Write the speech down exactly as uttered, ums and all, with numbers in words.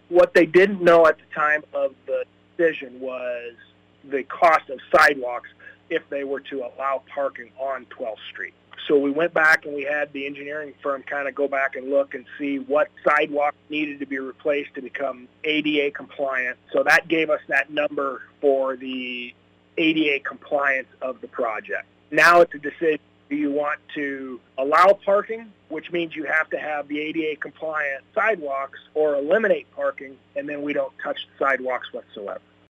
What they didn't know at the time of the decision was the cost of sidewalks if they were to allow parking on twelfth street. So we went back and we had the engineering firm kind of go back and look and see what sidewalks needed to be replaced to become A D A compliant. So that gave us that number for the A D A compliance of the project. Now it's a decision. Do you want to allow parking, which means you have to have the A D A compliant sidewalks, or eliminate parking and then we don't touch the sidewalks whatsoever?